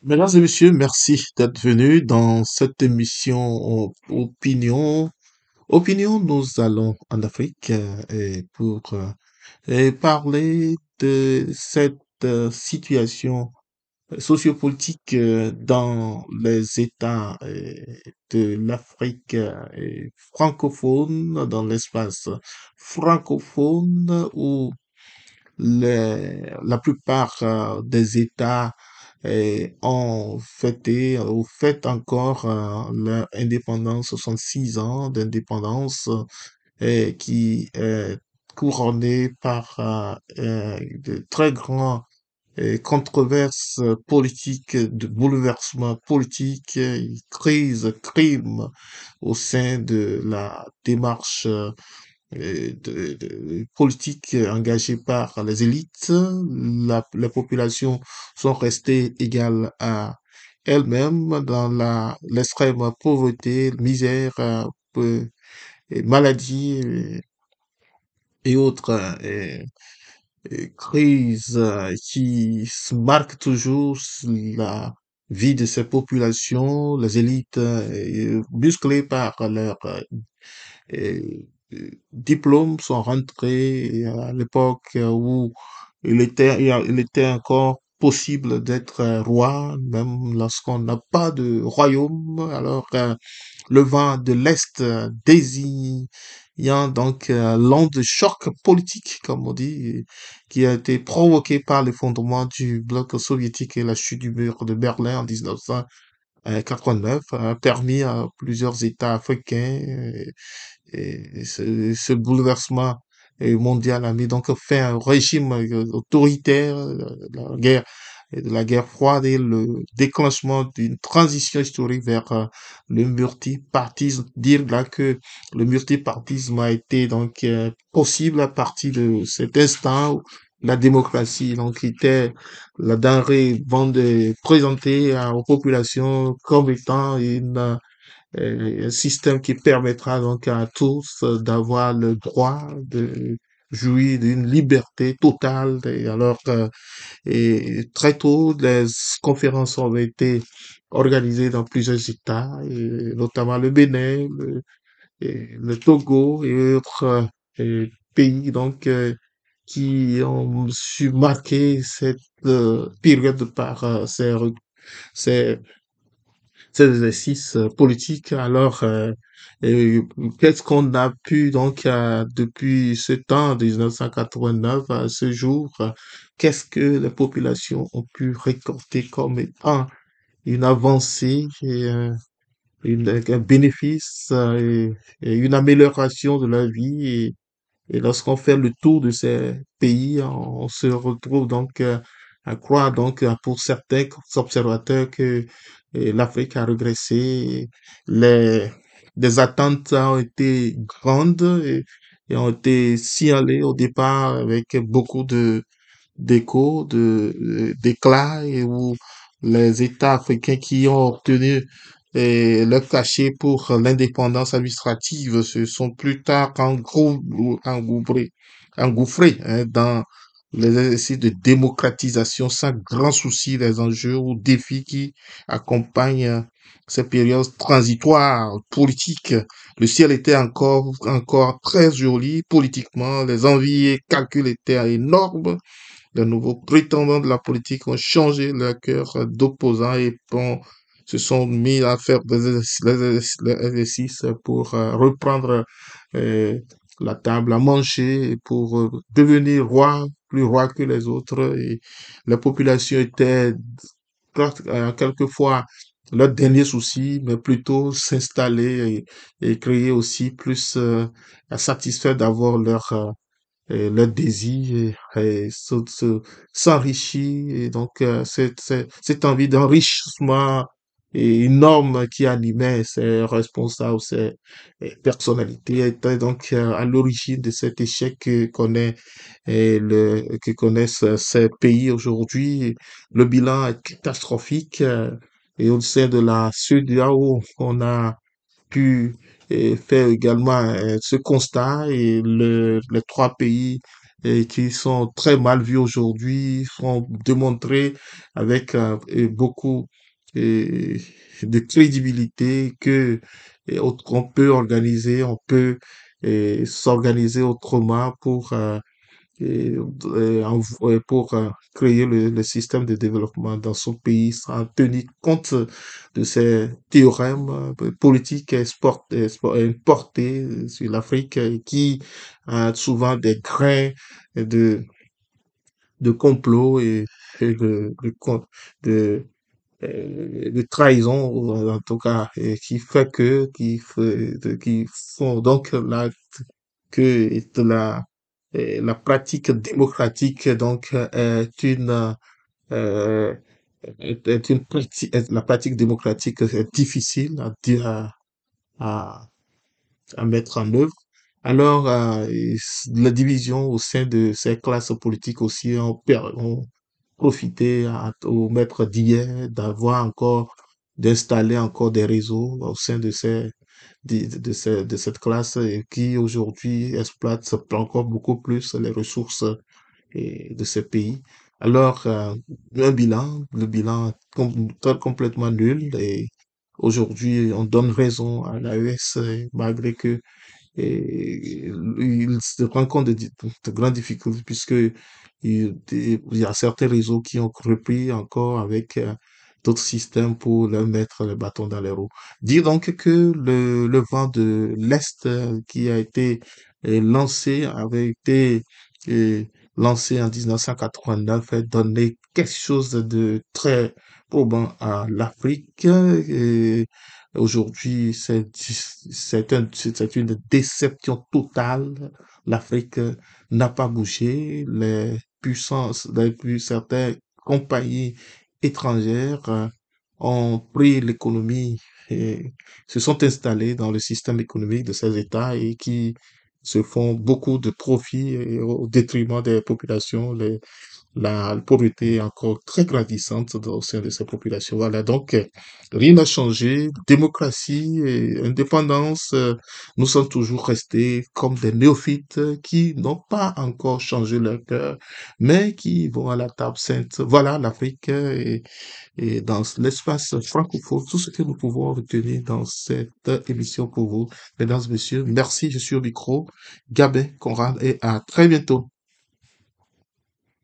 Mesdames et messieurs, merci d'être venus dans cette émission Opinion. Opinion, nous allons en Afrique et parler de cette situation sociopolitique dans les États de l'Afrique francophone, dans l'espace francophone où la plupart des États ont fêté ou fêtent encore leur indépendance, 66 ans d'indépendance, qui est couronnée par de très grands controverses politiques, de bouleversements politiques, crises, crimes au sein de la démarche politique engagée par les élites. Les populations sont restées égales à elles-mêmes dans l'extrême pauvreté, misère, peu- et maladie et autres crises qui marquent toujours la vie de ces populations, les élites musclées par leur et, diplômes sont rentrés à l'époque où il était encore possible d'être roi, même lorsqu'on n'a pas de royaume. Alors, le vent de l'Est désignant donc l'onde de choc politique, comme on dit, qui a été provoqué par l'effondrement du bloc soviétique et la chute du mur de Berlin en 1989, a permis à plusieurs États africains et ce bouleversement mondial a mis donc fin à un régime autoritaire, de la guerre froide et le déclenchement d'une transition historique vers le multipartisme. Dire là que le multipartisme a été donc possible à partir de cet instant où la démocratie donc était la denrée présentée aux populations comme étant un système qui permettra donc à tous d'avoir le droit de jouir d'une liberté totale. Et alors, et très tôt, les conférences ont été organisées dans plusieurs États, et notamment le Bénin, le Togo et autres pays donc qui ont su marquer cette période par ces ces exercices politiques. Alors, et qu'est-ce qu'on a pu donc depuis ce temps, 1989 à ce jour, qu'est-ce que les populations ont pu récolter comme étant une avancée et un bénéfice et une amélioration de la vie et lorsqu'on fait le tour de ces pays, on se retrouve donc à croire donc pour certains observateurs que l'Afrique a régressé. Les, les attentes ont été grandes et ont été signalées au départ avec beaucoup de d'écho, d'éclat et où les États africains qui ont obtenu le cachet pour l'indépendance administrative se sont plus tard engouffrés dans les exercices de démocratisation sans grand souci des enjeux ou défis qui accompagnent ces périodes transitoires politiques. Le ciel était encore très joli politiquement, les envies et calculs étaient énormes. Les nouveaux prétendants de la politique ont changé leur cœur d'opposants et se sont mis à faire des exercices pour reprendre euh, la table à manger et pour devenir roi, plus roi que les autres. Et la population était quelquefois leur dernier souci, mais plutôt s'installer et créer aussi plus satisfaire d'avoir leur désir s'enrichit et donc cette envie d'enrichissement énorme qui animait ces responsables, ces personnalités était donc à l'origine de cet échec que connaissent ces pays aujourd'hui. Le bilan est catastrophique et au sein de la CEDEAO, on a pu faire également ce constat et les trois pays et qui sont très mal vus aujourd'hui sont démontrés avec beaucoup euh, de crédibilité que qu'on peut organiser, on peut s'organiser autrement et, pour créer le système de développement dans son pays sans tenir compte de ces théorèmes politiques importés sur l'Afrique qui a souvent des grains de, de complot et de, de trahison, en tout cas, et qui fait qui font donc que la pratique démocratique donc euh, est une la pratique démocratique est difficile à, à mettre en œuvre. Alors, la division au sein de ces classes politiques aussi ont profité aux maîtres d'hier d'avoir encore, d'installer encore des réseaux au sein de de cette classe et qui aujourd'hui exploitent encore beaucoup plus les ressources de ces pays. Alors, le bilan complètement nul et aujourd'hui, on donne raison à l'AES malgré que il se rend compte de grandes difficultés puisque il y a certains réseaux qui ont repris encore avec d'autres systèmes pour leur mettre le bâton dans les roues. Dire donc que le vent de l'Est qui a été lancé avait été euh, lancé en 1989 a donné quelque chose de très probant à l'Afrique. Et aujourd'hui, c'est une déception totale. L'Afrique n'a pas bougé. Les puissances, certaines compagnies étrangères ont pris l'économie et se sont installées dans le système économique de ces États et qui se font beaucoup de profits au détriment des populations. La pauvreté est encore très grandissante au sein de ces populations. Voilà, donc rien n'a changé. Démocratie et indépendance, nous sommes toujours restés comme des néophytes qui n'ont pas encore changé leur cœur, mais qui vont à la table sainte. Voilà l'Afrique et dans l'espace francophone, tout ce que nous pouvons retenir dans cette émission pour vous. Mesdames, Messieurs, merci, je suis au micro, Gabin Conrad, et à très bientôt.